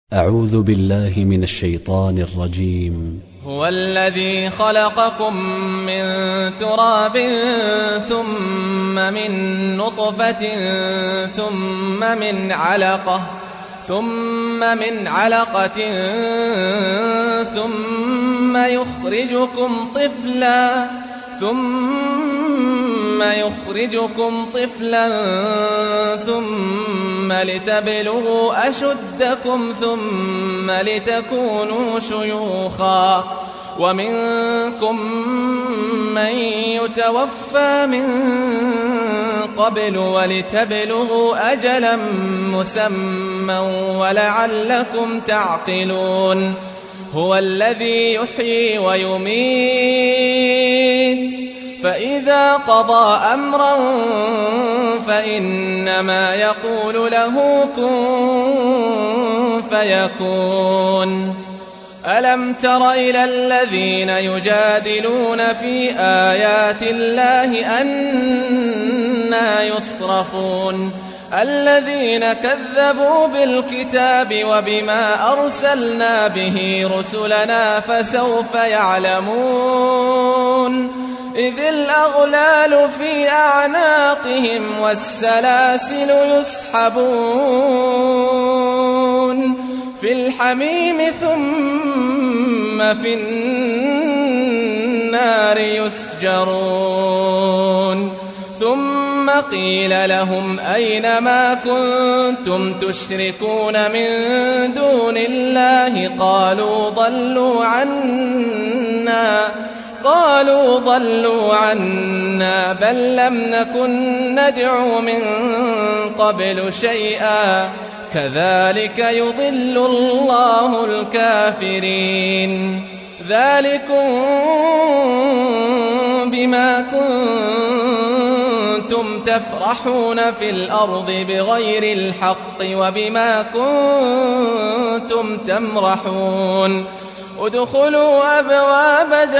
أعوذ بالله من الشيطان الرجيم. هو الذي خلقكم من تراب ثم من نطفة ثم من علقة ثم يخرجكم طفلا ثم لتبلغوا أشدكم ثم لتكونوا شيوخا ومنكم من يتوفى من قبل ولتبلغوا أجلا مسمى ولعلكم تعقلون. هو الذي يحيي ويميت فإذا قضى أمرا فإنما يقول له كن فيكون. ألم تر إلى الذين يجادلون في آيات الله أنى يصرفون الذين كذبوا بالكتاب وبما أرسلنا به رسلنا فسوف يعلمون إذ الأغلال في أعناقهم والسلاسل يسحبون في الحميم ثم في النار يسجرون ثم قيل لهم أين ما كنتم تشركون من دون الله قالوا ضلوا عنا بل لم نكن ندعو من قبل شيئا كذلك يضل الله الكافرين. ذلكم بما كنتم تفرحون في الأرض بغير الحق وبما كنتم تمرحون. ادخلوا أبواب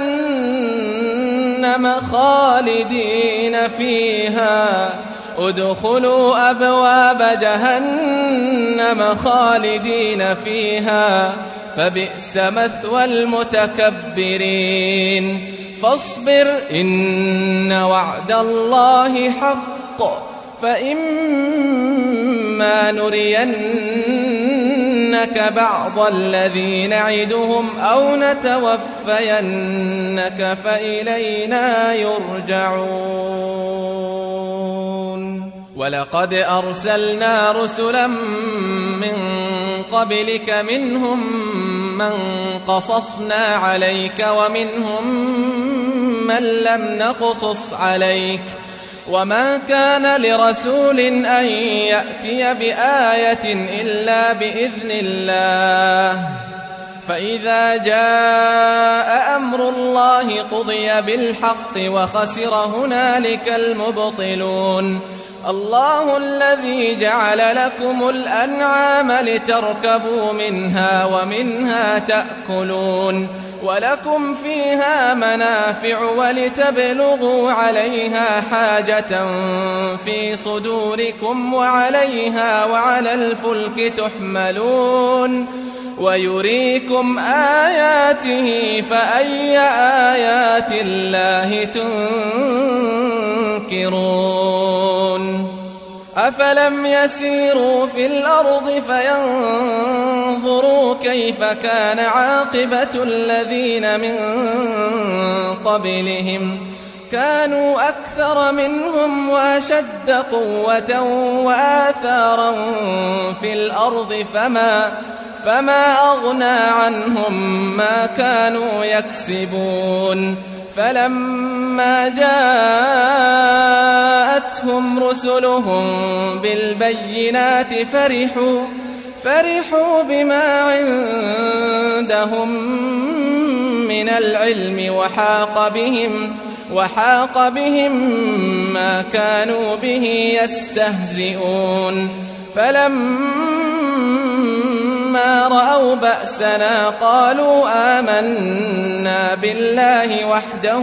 جهنم خالدين فيها فبئس مثوى المتكبرين. فاصبر إن وعد الله حق فإما نرينك بعض الذي نعدهم أو نتوفينك فإلينا يرجعون. ولقد أرسلنا رسلا من قبلك منهم من قصصنا عليك ومنهم من لم نقصص عليك وما كان لرسول أن يأتي بآية إلا بإذن الله فإذا جاء أمر الله قضي بالحق وخسر هنالك المبطلون. الله الذي جعل لكم الأنعام لتركبوا منها ومنها تأكلون ولكم فيها منافع ولتبلغوا عليها حاجة في صدوركم وعليها وعلى الفلك تحملون ويريكم آياته فأي آيات الله تنكرون. أفلم يسيروا في الأرض فينظروا كيف كان عاقبة الذين من قبلهم كانوا أكثر منهم وأشد قوة وآثارا في الأرض فما أغنى عنهم ما كانوا يكسبون. فلما جاءتهم رسلهم بالبينات فرحوا بما عندهم من العلم وحاق بهم ما كانوا به يستهزئون. فلما رأوا بأسنا قالوا آمنا بالله وحده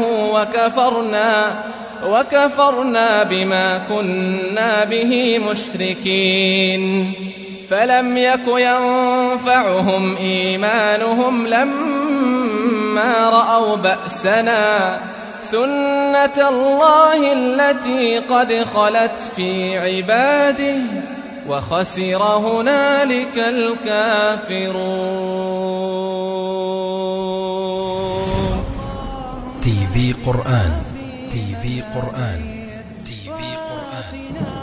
وكفرنا بما كنا به مشركين. فلم يك ينفعهم إيمانهم لما رأوا بأسنا سنة الله التي قد خلت في عباده وخسر هنالك الكافرون. تي في قرآن.